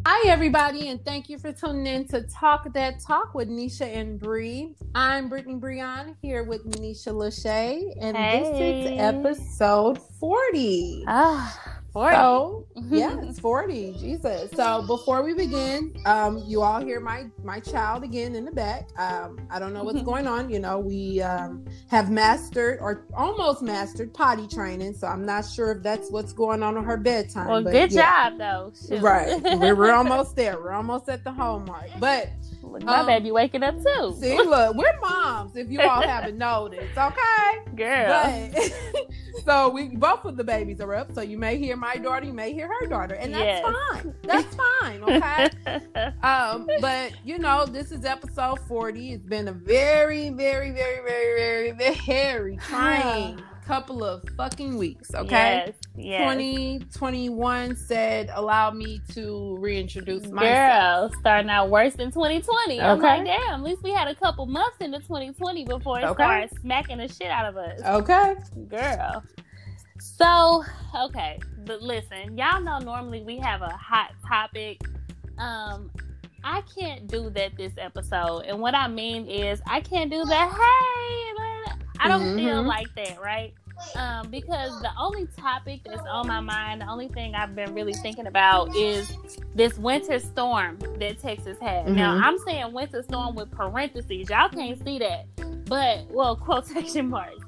Hi, everybody, and thank you for tuning in to Talk That Talk with Nisha and Bree. I'm Brittany Breon here with Nisha Lachey, and this is Hey. episode 40. 40. So, yeah, it's 40. Jesus. So, before we begin, you all hear my child again in the back. I don't know what's going on. You know, we have mastered or almost mastered potty training. So, I'm not sure if that's what's going on her bedtime. Well, but good yeah. job, though. Shoot. Right. We're almost there. We're almost at the home mark. But Look, my baby waking up too. See, look, we're moms, if you all haven't noticed, okay? Girl. But so we both of the babies are up. So you may hear my daughter, you may hear her daughter. And that's fine. That's fine, okay? But you know, this is episode 40. It's been a very, very, very, very, very, very trying couple of fucking weeks, okay? Yes. 2021 said, allow me to reintroduce myself. Girl, starting out worse than 2020. Okay. I'm like, damn, at least we had a couple months into 2020 before it started smacking the shit out of us. Okay. Girl. So, okay. But listen, y'all know normally we have a hot topic. I can't do that this episode. And what I mean is, I can't do that, hey, I don't feel like that, right? Because the only topic that's on my mind, the only thing I've been really thinking about is this winter storm that Texas had. Now, I'm saying winter storm with parentheses. Y'all can't see that. But, well, quotation marks.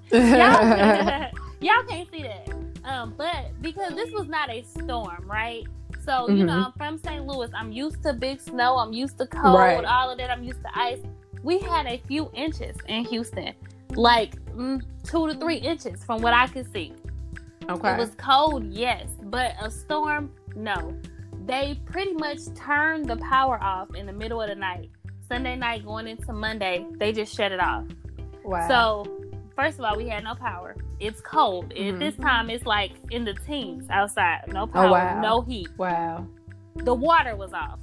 Y'all can't see that. But because this was not a storm, right? So, you know, I'm from St. Louis. I'm used to big snow. I'm used to cold, all of that. I'm used to ice. We had a few inches in Houston. Like 2 to 3 inches from what I could see. Okay. It was cold, yes. But a storm, no. They pretty much turned the power off in the middle of the night. Sunday night going into Monday, they just shut it off. Wow. So, first of all, we had no power. It's cold. At this time, it's like in the teens outside. No power, no heat. Wow. The water was off.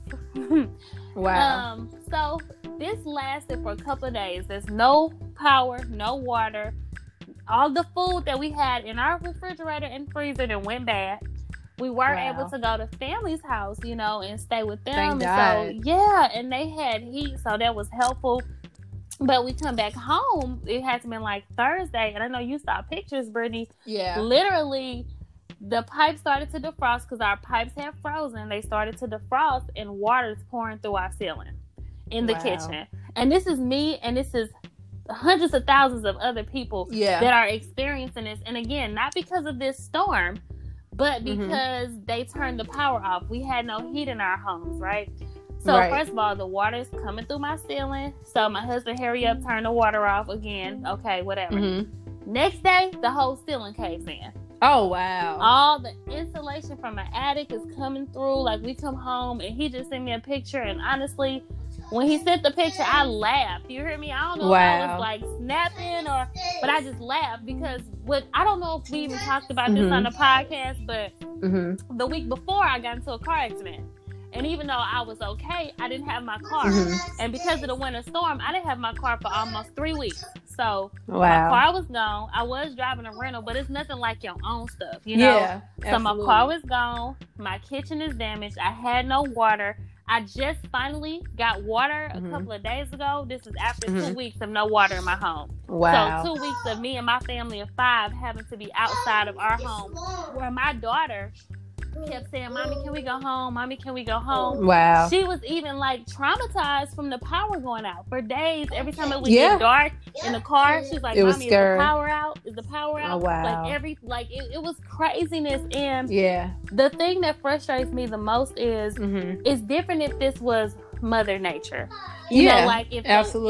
Wow. So this lasted for a couple of days. There's no power, no water. All the food that we had in our refrigerator and freezer that went bad. We were able to go to family's house, you know, and stay with them. Thank God. So yeah, and they had heat, so that was helpful. But we come back home, it had to been like Thursday, and I know you saw pictures, Brittany. Yeah. Literally, the pipes started to defrost because our pipes had frozen. They started to defrost, and water's pouring through our ceiling in the kitchen. And this is me, and this is hundreds of thousands of other people that are experiencing this. And again, not because of this storm, but because they turned the power off. We had no heat in our homes, right? So first of all, the water's coming through my ceiling. So my husband, hurry up, turn the water off again. Okay, whatever. Next day, the whole ceiling caves in. Oh, wow. All the insulation from my attic is coming through. Like, we come home, and he just sent me a picture. And honestly, when he sent the picture, I laughed. You hear me? I don't know if I was, like, snapping but I just laughed because I don't know if we even talked about this on the podcast, but the week before, I got into a car accident. And even though I was okay, I didn't have my car. And because of the winter storm, I didn't have my car for almost 3 weeks. So my car was gone. I was driving a rental, but it's nothing like your own stuff, you know? Yeah, so my car was gone. My kitchen is damaged. I had no water. I just finally got water a couple of days ago. This is after 2 weeks of no water in my home. Wow. So 2 weeks of me and my family of 5 having to be outside of our home, where my daughter kept saying, Mommy, can we go home? Mommy, can we go home? Wow. She was even like traumatized from the power going out for days. Every time it would get dark in the car, she's like, Mommy, is the power out? Is the power out? Oh, wow. It was craziness. And yeah, the thing that frustrates me the most is it's different if this was Mother Nature. You know, like if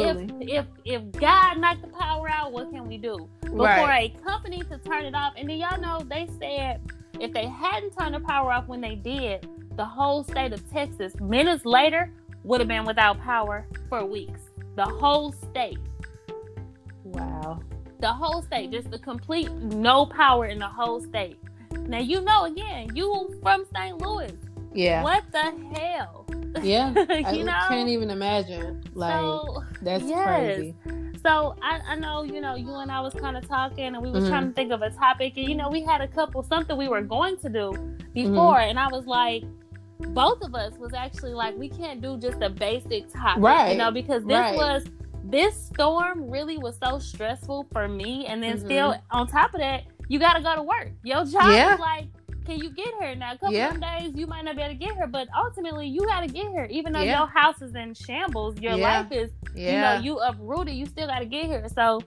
God knocked the power out, what can we do? But for a company to turn it off, and then y'all know they said if they hadn't turned the power off when they did, the whole state of Texas, minutes later, would have been without power for weeks. The whole state. Wow. The whole state. Just the complete no power in the whole state. Now, you know, again, you from St. Louis. Yeah. What the hell? Yeah. You know? I can't even imagine. Like, that's crazy. So I know, you know, you and I was kind of talking and we was trying to think of a topic, and, you know, we had something we were going to do before, and I was like, both of us was actually like, we can't do just a basic topic, right, you know, because this storm really was so stressful for me. And then still on top of that, you got to go to work. Your job is like, can you get her? Now, a couple of days, you might not be able to get her, but ultimately, you got to get her. Even though your house is in shambles, your life is, you know, you uprooted, you still got to get her. So,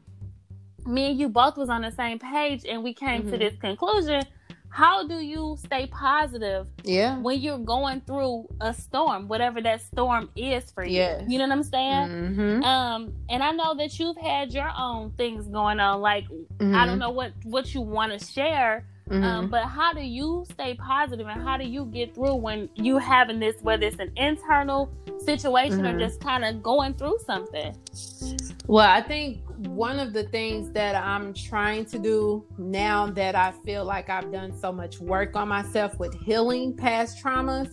me and you both was on the same page, and we came to this conclusion. How do you stay positive when you're going through a storm, whatever that storm is for you? You know what I'm saying? And I know that you've had your own things going on. Like, I don't know what you want to share, but how do you stay positive, and how do you get through when you having this, whether it's an internal situation or just kind of going through something? Well, I think one of the things that I'm trying to do now that I feel like I've done so much work on myself with healing past traumas,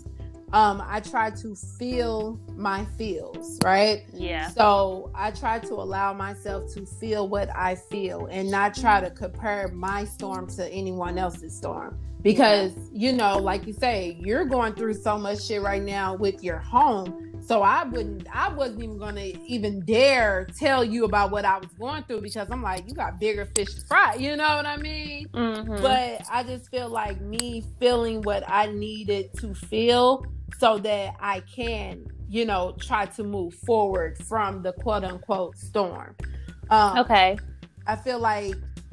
I try to feel my feels, right? Yeah. So I try to allow myself to feel what I feel and not try to compare my storm to anyone else's storm. Because, you know, like you say, you're going through so much shit right now with your home. So I wasn't even going to even dare tell you about what I was going through, because I'm like, you got bigger fish to fry. You know what I mean? But I just feel like me feeling what I needed to feel so that I can, you know, try to move forward from the quote unquote storm. Okay. I feel like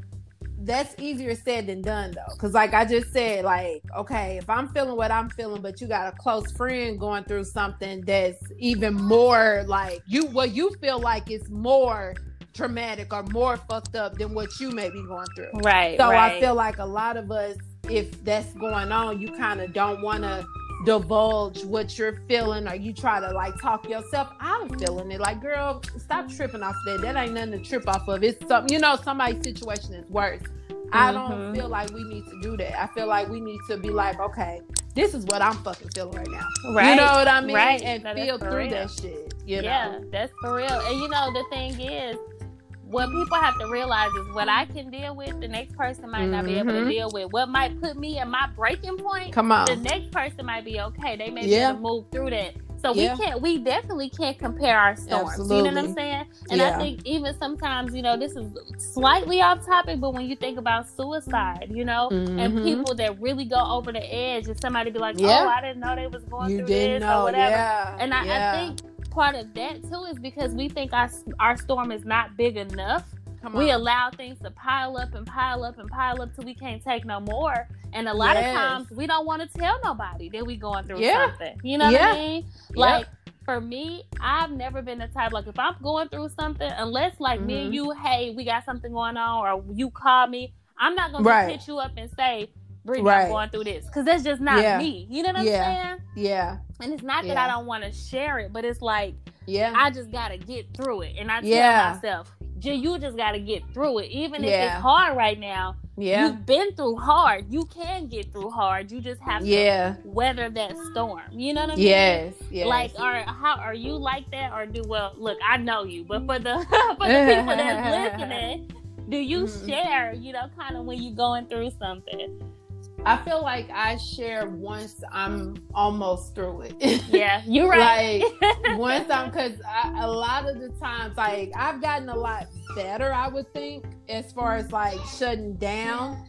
that's easier said than done, though, because like I just said, like, okay, if I'm feeling what I'm feeling, but you got a close friend going through something that's even more like what you feel like is more traumatic or more fucked up than what you may be going through, right? So I feel like a lot of us, if that's going on, you kind of don't want to divulge what you're feeling, or you try to like talk yourself out of feeling it. Like, girl, stop tripping off that ain't nothing to trip off of. It's something, you know, somebody's situation is worse. I don't feel like we need to do that. I feel like we need to be like, okay, this is what I'm fucking feeling right now, right? You know what I mean? Right. And feel through that shit, you know? That's for real. And you know, the thing is, what people have to realize is what I can deal with, the next person might not be able to deal with. What might put me at my breaking point, the next person might be okay. They may be able to move through that. So we definitely can't compare our storms. Absolutely. You know what I'm saying? And I think even sometimes, you know, this is slightly off topic, but when you think about suicide, you know, and people that really go over the edge, and somebody be like, oh, I didn't know they was going through this or whatever. And I think part of that too is because we think our storm is not big enough. We allow things to pile up and pile up and pile up till we can't take no more. And a lot of times we don't want to tell nobody that we going through something. You know what I mean? Like, for me, I've never been the type, like, if I'm going through something, unless like me and you, hey, we got something going on, or you call me, I'm not going to hit you up and say, Brittany, I'm going through this, because that's just not me. You know what I'm saying? Yeah. And it's not that I don't want to share it, but it's like, I just got to get through it. And I tell myself, you just got to get through it. Even if it's hard right now, you've been through hard. You can get through hard. You just have to weather that storm. You know what I mean? Yes. Like, how are you like that? Or look, I know you, but for the people that's listening, do you share, you know, kind of when you're going through something? I feel like I share once I'm almost through it. Yeah, you're right. Like, once because a lot of the times, like, I've gotten a lot better, I would think, as far as like shutting down.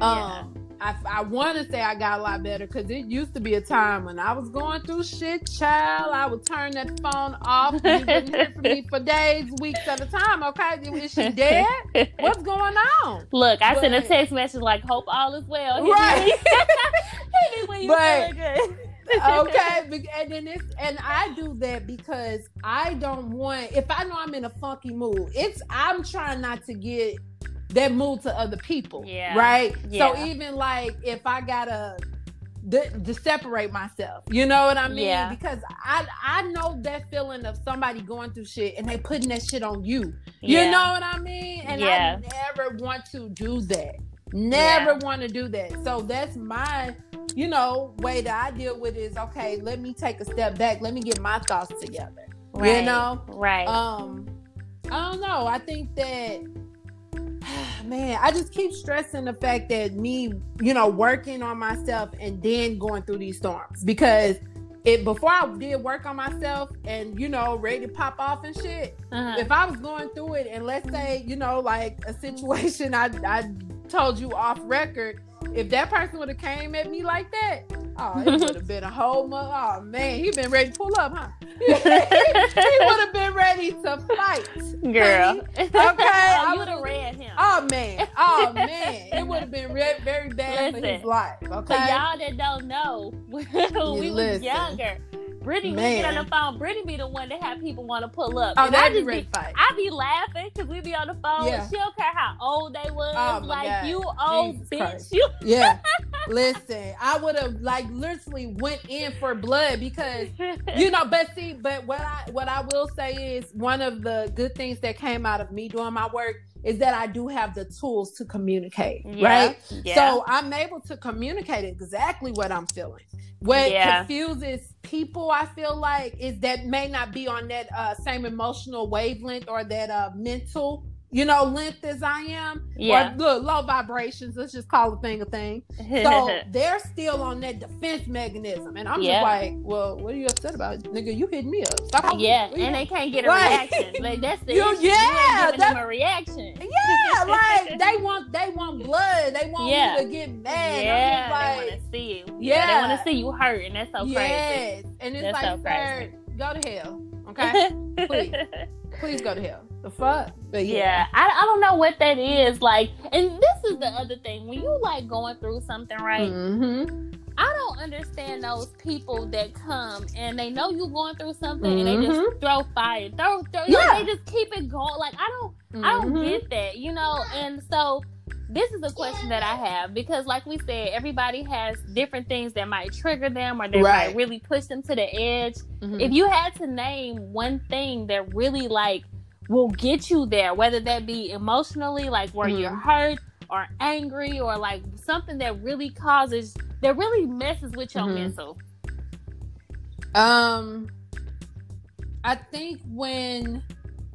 I want to say I got a lot better, because it used to be a time when I was going through shit, child. I would turn that phone off. You wouldn't hear from me for days, weeks at a time. Okay, is she dead? What's going on? Look, I sent a text message like, "Hope all is well." Right. Hit me when you feeling good. Okay, and I do that because I don't want, if I know I'm in a funky mood, I'm trying not to get that mood to other people, right? So even like if I gotta to separate myself, you know what I mean? Because I know that feeling of somebody going through shit and they putting that shit on you. You know what I mean? And I never want to do that. Never want to do that. So that's my, you know, way that I deal with it is, okay, let me take a step back. Let me get my thoughts together. Right. You know? Right. I don't know. I think that Man, I just keep stressing the fact that me, you know, working on myself and then going through these storms. Because before I did work on myself and, you know, ready to pop off and shit, if I was going through it and let's say, you know, like a situation I told you off record, if that person would have came at me like that, oh, it would have been a whole oh man, he been ready to pull up, huh? He would have been ready to fight, girl. Okay, I would have read him. Oh man, it would have been very bad for his life. Okay, for y'all that don't know, when we was younger, Brittany would get on the phone. Brittany be the one that have people want to pull up. Oh, that'd be ready to fight. I be laughing because we be on the phone. Yeah. She don't care how old they was. Oh, like, God. you old Jesus bitch. Christ. You. Yeah. Listen, I would have like literally went in for blood because, you know, but what I will say is one of the good things that came out of me doing my work is that I do have the tools to communicate, right? Yeah. So I'm able to communicate exactly what I'm feeling. What confuses people, I feel like, is that may not be on that same emotional wavelength or that mental, you know, length as I am. Yeah. Or look, low vibrations. Let's just call a thing. So they're still on that defense mechanism. And I'm just like, well, what are you upset about? Nigga, you hit me up. Stop and they can't get a reaction. Like, that's the issue. Yeah. Giving them a reaction. Yeah, like they want blood. They want you to get mad. Yeah, like, they want to see you. Yeah, they want to see you hurt, and that's so crazy. Yes, and it's that's like, so crazy. Go to hell, okay? Please go to hell. The fuck? But yeah, I don't know what that is. Like, and this is the other thing. When you like going through something, right? Mm-hmm. I don't understand those people that come and they know you going through something and they just throw fire. They just keep it going. Like, I don't get that, you know? And so this is a question that I have because like we said, everybody has different things that might trigger them or that might really push them to the edge. Mm-hmm. If you had to name one thing that really like will get you there, whether that be emotionally, like where you're hurt or angry or like something that really messes with your mental. I think when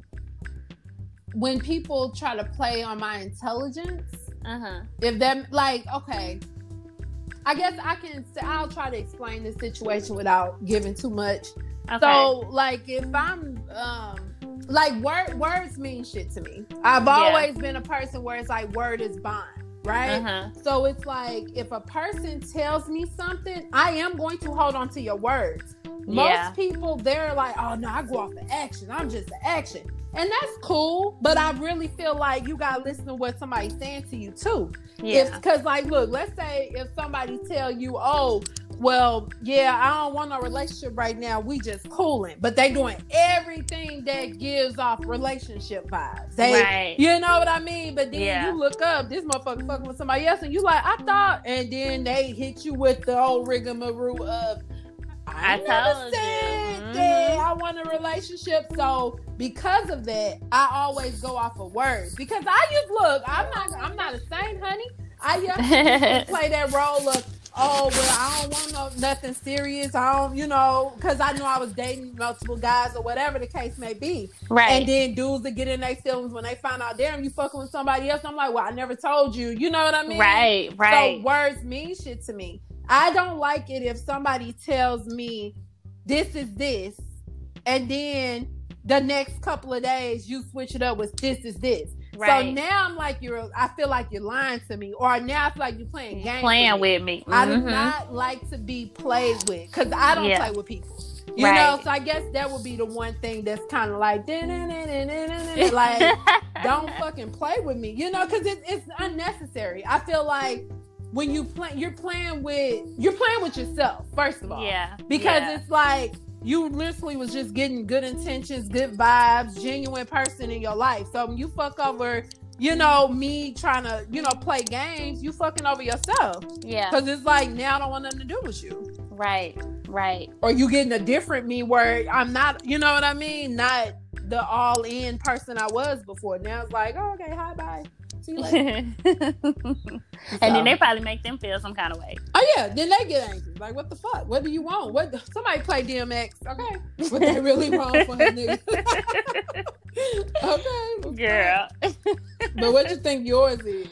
people try to play on my intelligence, if that, like, okay, I guess I'll try to explain the situation without giving too much. Okay. So like if I'm like words mean shit to me. I've always been a person where it's like word is bond, right? So it's like if a person tells me something, I am going to hold on to your words. Most people, they're like, oh no, I go off the action. I'm just the action. And that's cool, but I really feel like you gotta listen to what somebody's saying to you too. Yeah. Because like, look, let's say if somebody tell you, oh, well, yeah, I don't want no relationship right now. We just cooling, but they doing everything that gives off relationship vibes. You know what I mean? But then you look up, this motherfucker fucking with somebody else, and you like, I thought, and then they hit you with the old rigmarole of, I never said that I want a relationship. So because of that, I always go off of words. Because I'm not a saint, honey. I used to play that role of, oh, well, I don't want nothing serious. I don't, you know, because I knew I was dating multiple guys or whatever the case may be. Right. And then dudes that get in their feelings when they find out, damn, you fucking with somebody else. I'm like, well, I never told you. You know what I mean? Right. So words mean shit to me. I don't like it if somebody tells me this is this, and then the next couple of days you switch it up with this is this. Right. So now I'm like I feel like you're lying to me, or now I feel like you're playing games. With me. I do not like to be played with because I don't play with people. You know, so I guess that would be the one thing that's kind of like, like, don't fucking play with me, you know, because it's unnecessary. I feel like when you play, you're playing with yourself, first of all. Yeah. Because it's like you literally was just getting good intentions, good vibes, genuine person in your life. So when you fuck over, you know, me trying to, you know, play games, you fucking over yourself. Yeah. Because it's like, now I don't want nothing to do with you. Right. Or you getting a different me where I'm not, you know what I mean? Not the all-in person I was before. Now it's like, oh, okay, hi, bye. See you later. And then they probably make them feel some kind of way. Oh yeah, then they get angry. Like, what the fuck? What do you want? Somebody play DMX, okay? What they really wrong for him, nigga? Okay, girl. But what you think yours is?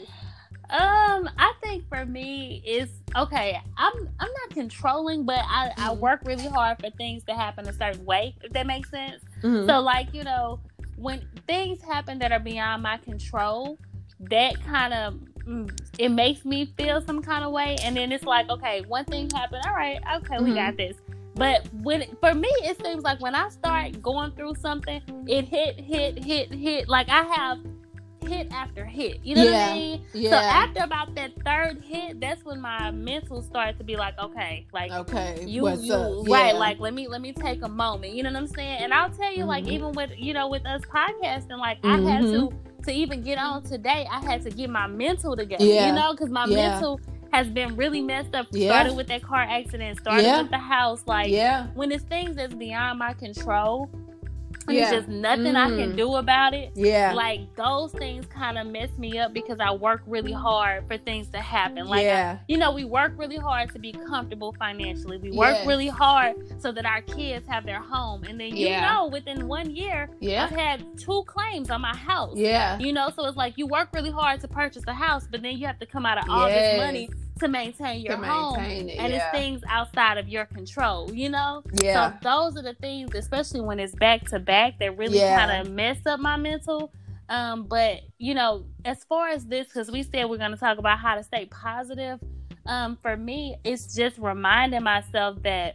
I think for me it's okay. I'm not controlling, but I work really hard for things to happen a certain way, if that makes sense. Mm-hmm. So like, when things happen that are beyond my control, that kind of it makes me feel some kind of way. And then it's like, okay, one thing happened, all right, okay, we got this. But for me, it seems like when I start going through something, it hit. Like I have hit after hit. You know what I mean? Yeah. So after about that third hit, that's when my mental started to be like, okay, what's up? Right, like let me take a moment. You know what I'm saying? And I'll tell you, like even with with us podcasting, like I had to even get on today, I had to get my mental together. Yeah. Because my mental has been really messed up. Started with that car accident, started with the house. Like when it's things that's beyond my control, there's just nothing I can do about it. Yeah. Like those things kind of mess me up because I work really hard for things to happen. Like, we work really hard to be comfortable financially. We work really hard so that our kids have their home. And then, within 1 year, I've had 2 claims on my house. Yeah. So it's like you work really hard to purchase a house, but then you have to come out of all this money to maintain your home, and it's things outside of your control, So those are the things, especially when it's back to back, that really kind of mess up my mental. But as far as this, because we said we're going to talk about how to stay positive, for me, it's just reminding myself that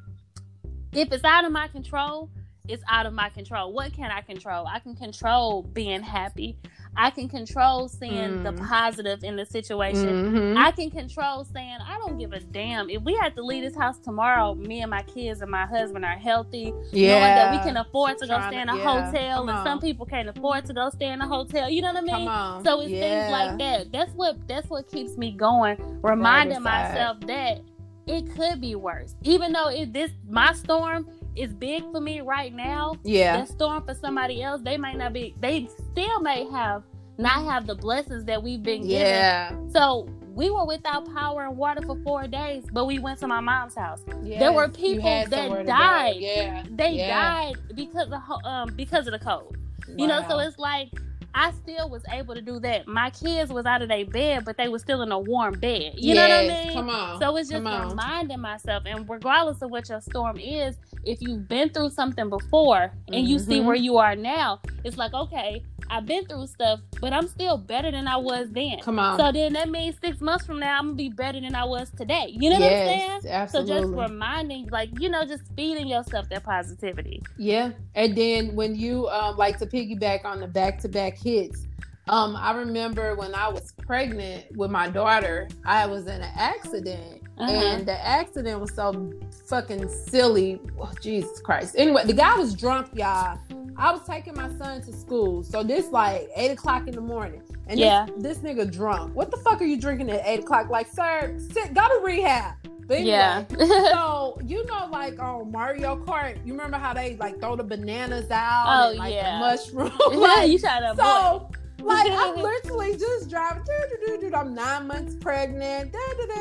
if it's out of my control, it's out of my control. What can I control? I can control being happy. I can control seeing the positive in the situation. I can control saying, I don't give a damn. If we had to leave this house tomorrow, me and my kids and my husband are healthy, knowing that we can afford to go stay in a hotel, and some people can't afford to go stay in a hotel. You know what I mean? So it's things like that. That's what keeps me going, reminding myself that it could be worse. Even though my storm is big for me right now. Yeah. That storm for somebody else, they still may not have the blessings that we've been given. Yeah. So we were without power and water for 4 days, but we went to my mom's house. Yes, there were people that died. Yeah. They died because of the cold. Wow. So it's like I still was able to do that. My kids was out of their bed, but they were still in a warm bed. You know what I mean? Come on. So it's just reminding myself, and regardless of what your storm is, if you've been through something before and you see where you are now, it's like, okay, I've been through stuff, but I'm still better than I was then. Come on. So then that means 6 months from now, I'm going to be better than I was today. You know what I'm saying? Absolutely. So just reminding, just feeding yourself that positivity. Yeah. And then when you like to piggyback on the back-to-back hits, I remember when I was pregnant with my daughter, I was in an accident. And the accident was so fucking silly. Oh, Jesus Christ. Anyway, the guy was drunk, y'all. I was taking my son to school. So this 8 o'clock in the morning. And this nigga drunk. What the fuck are you drinking at 8 o'clock? Like, sir, go to rehab. But anyway, so, on Mario Kart, you remember how they, throw the bananas out? And, the mushroom? You try to avoid. I'm literally just driving. I'm 9 months pregnant.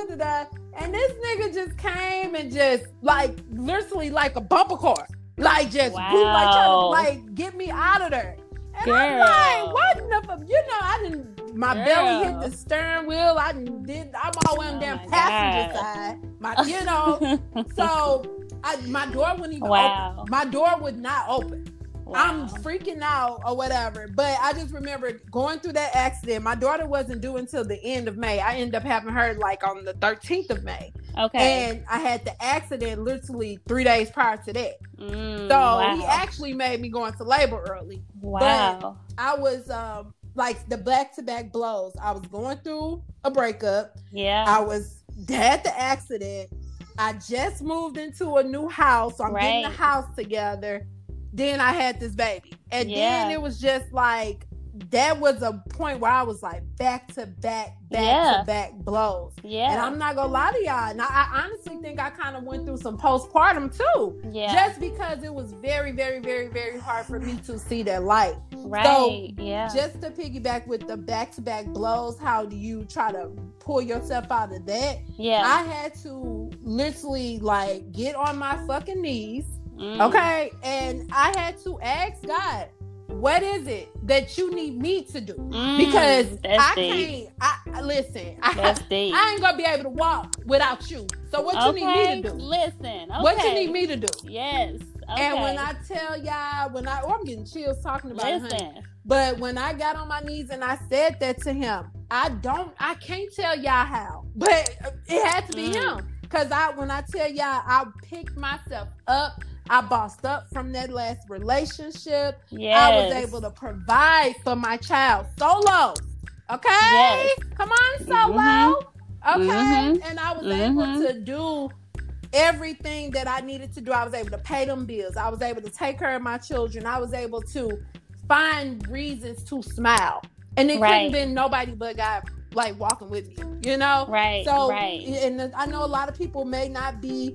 And this nigga just came and just literally like a bumper car. Trying to get me out of there. And I'm like, what the fuck? My belly hit the steering wheel. I'm all on damn passenger side. So my door wouldn't even open. My door would not open. Wow. I'm freaking out or whatever. But I just remember going through that accident. My daughter wasn't due until the end of May. I ended up having her on the 13th of May. Okay. And I had the accident literally 3 days prior to that. He actually made me go into labor early. Wow. But I was the back-to-back blows. I was going through a breakup. Yeah. I had the accident. I just moved into a new house. So I'm getting the house together. Then I had this baby. And then it was just that was a point where I was back to back blows. Yeah. And I'm not gonna lie to y'all. And I honestly think I kind of went through some postpartum too. Yeah. Just because it was very, very, very, very hard for me to see that light. Right. So just to piggyback with the back-to-back blows, how do you try to pull yourself out of that? Yeah. I had to literally get on my fucking knees. Okay. And I had to ask God, what is it that you need me to do? Because I ain't gonna be able to walk without you. So what you need me to do? Listen, what you need me to do? Yes. Okay. And when I tell y'all, I'm getting chills talking about it, honey. But when I got on my knees and I said that to him, I can't tell y'all how, but it had to be him. Because when I tell y'all, I picked myself up. I bossed up from that last relationship. Yes. I was able to provide for my child solo. Okay? Yes. Come on, solo. Okay? And I was able to do everything that I needed to do. I was able to pay them bills. I was able to take care of my children. I was able to find reasons to smile. And it couldn't have been nobody but God, like, walking with me, you know? Right. So, and I know a lot of people may not be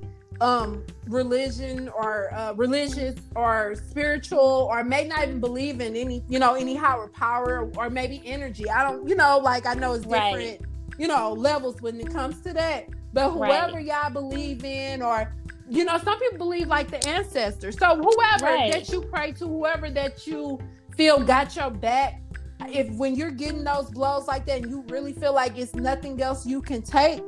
religion or religious or spiritual, or may not even believe in any higher power or maybe energy. I don't, I know it's different, levels when it comes to that. But whoever y'all believe in, or, some people believe like the ancestors. So whoever that you pray to, whoever that you feel got your back, if when you're getting those blows like that and you really feel like it's nothing else you can take,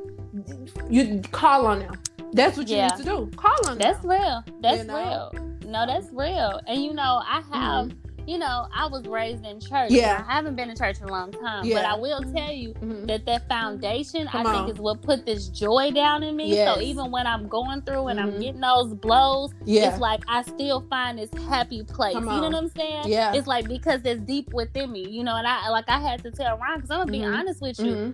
you call on them. That's what you need to do. Call on them. That's real. That's real. No, that's real. And I have, I was raised in church. Yeah. I haven't been in church in a long time. Yeah. But I will tell you that foundation, I think, is what put this joy down in me. Yes. So even when I'm going through and I'm getting those blows, it's like I still find this happy place. You know what I'm saying? Yeah. It's like because it's deep within me, and I had to tell Ron, because I'm gonna be honest with you,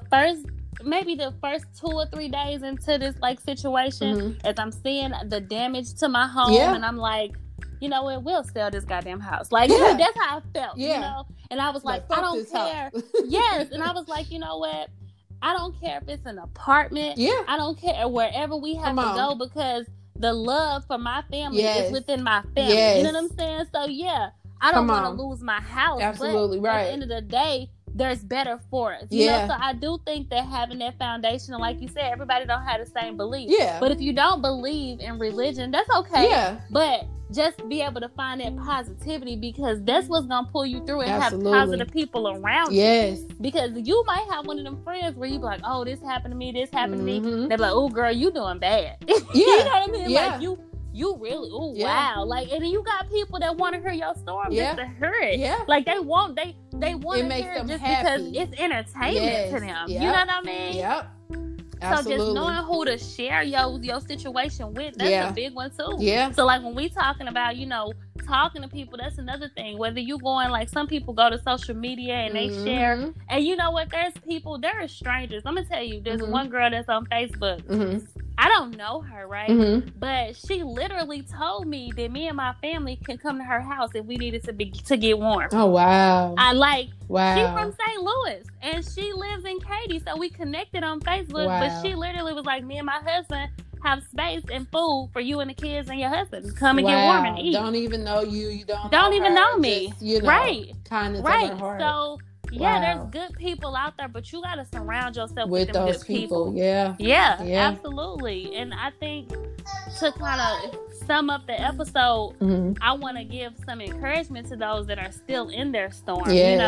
maybe the first 2 or 3 days into this situation, as I'm seeing the damage to my home, and I'm like, you know what, we'll sell this goddamn house. Like, that's how I felt, And I was like I don't care. Yes. And I was like, you know what? I don't care if it's an apartment. Yeah. I don't care wherever we have to go, because the love for my family is within my family. Yes. You know what I'm saying? So, I don't want to lose my house. Absolutely, but at the end of the day, there's better for us. You know? So I do think that having that foundation, and like you said, everybody don't have the same belief. Yeah. But if you don't believe in religion, that's okay. Yeah. But just be able to find that positivity, because that's what's going to pull you through, and have positive people around you. Yes. Because you might have one of them friends where you be like, oh, this happened to me, this happened to me. They're like, oh, girl, you doing bad. You know what I mean? Yeah. Like, you really, wow. Like, and then you got people that want to hear your story just to hear it. Yeah. Like, they want to hear it just happy, because it's entertainment to them. Yep. You know what I mean? Yep. Absolutely. So just knowing who to share your situation with, that's a big one too. Yeah. So like when we talking about, talking to people, that's another thing. Whether you going, like, some people go to social media and they share, and you know what? There are strangers. I'm gonna tell you, there's one girl that's on Facebook. I don't know her, right? But she literally told me that me and my family can come to her house if we needed to get warm. Oh, wow. Wow. She's from St. Louis, and she lives in Katy, so we connected on Facebook. Wow. But she literally was like, me and my husband have space and food for you and the kids and your husband. Come and get warm and eat. Don't even know you. You don't even know me. Just, right. Kindness of her heart. So, there's good people out there, but you got to surround yourself with them those good people. Yeah, absolutely. And I think to kind of sum up the episode, I want to give some encouragement to those that are still in their storm,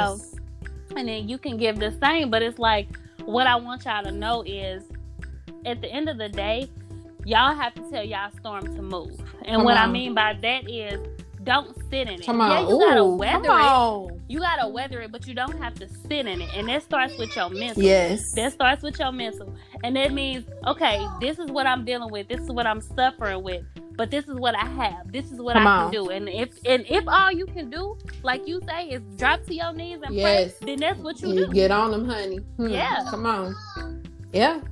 and then you can give the same. But it's like, what I want y'all to know is, at the end of the day, y'all have to tell y'all storm to move. And I mean by that is, don't sit in it. Come on. Yeah, you gotta weather it. You gotta weather it, but you don't have to sit in it. And that starts with your mental. Yes. That starts with your mental. And that means, okay, this is what I'm dealing with. This is what I'm suffering with. But this is what I have. This is what I can do. And if all you can do, like you say, is drop to your knees and pray, then that's what you do. Get on them, honey. Yeah. Come on. Yeah.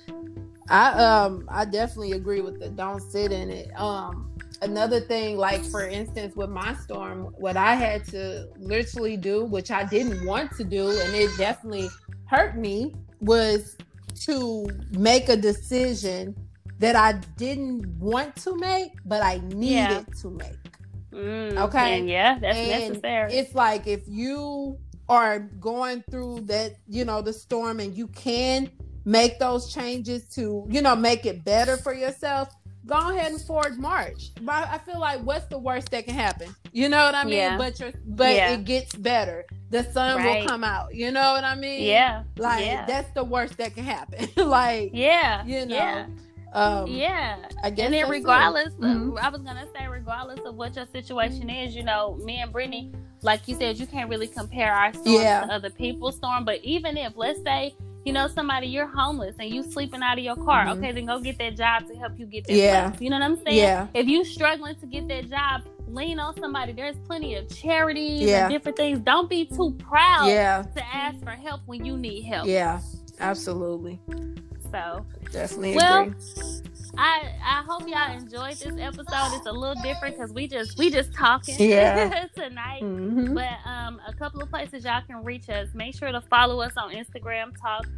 I definitely agree with the don't sit in it. Another thing, like, for instance, with my storm, what I had to literally do, which I didn't want to do, and it definitely hurt me, was to make a decision that I didn't want to make, but I needed to make. Okay? And that's necessary. It's like, if you are going through that, the storm, and you can make those changes to, make it better for yourself, go ahead and forward March. But I feel like what's the worst that can happen? You know what I mean? Yeah. But it gets better. The sun will come out. You know what I mean? Yeah. Like that's the worst that can happen. Like you know. Yeah. I guess. And then regardless, I was gonna say, regardless of what your situation is, you know, me and Brittany, like you said, you can't really compare our storms to other people's storm. But even if, let's say, you know, somebody, you're homeless and you sleeping out of your car, okay, then go get that job to help you get that place. You know what I'm saying? Yeah. If you struggling to get that job, lean on somebody. There's plenty of charities and different things. Don't be too proud to ask for help when you need help. Yeah, absolutely. So definitely agree. I hope y'all enjoyed this episode. It's a little different because we just talking tonight. But a couple of places y'all can reach us. Make sure to follow us on Instagram,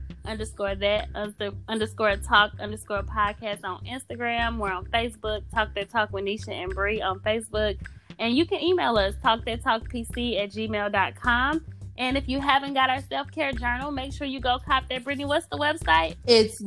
talk_that_talk_podcast on Instagram. We're on Facebook, Talk That Talk with Nisha and Bree on Facebook. And you can email us, talkthattalkpc@gmail.com. And if you haven't got our self-care journal, make sure you go cop that. Brittany, what's the website? It's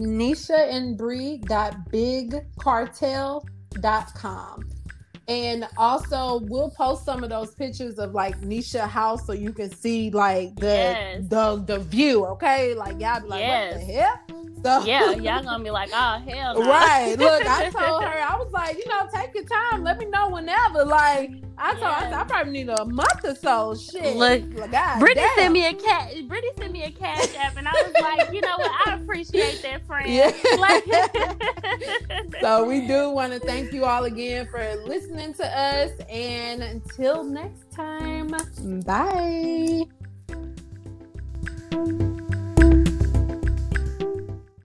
nishaandbree.bigcartel.com. And also, we'll post some of those pictures of like Nisha house so you can see like the view, okay? Like y'all be like, what the hell? So y'all gonna be like, oh hell no. Right. Look, I told her, I was like, you know, take your time, let me know whenever. Like I told her, I probably need a month or so. Shit. Look, Brittany sent me a cash app, and I was like, you know what? I appreciate that, friend. Yeah. So we do want to thank you all again for listening to us, and until next time, bye.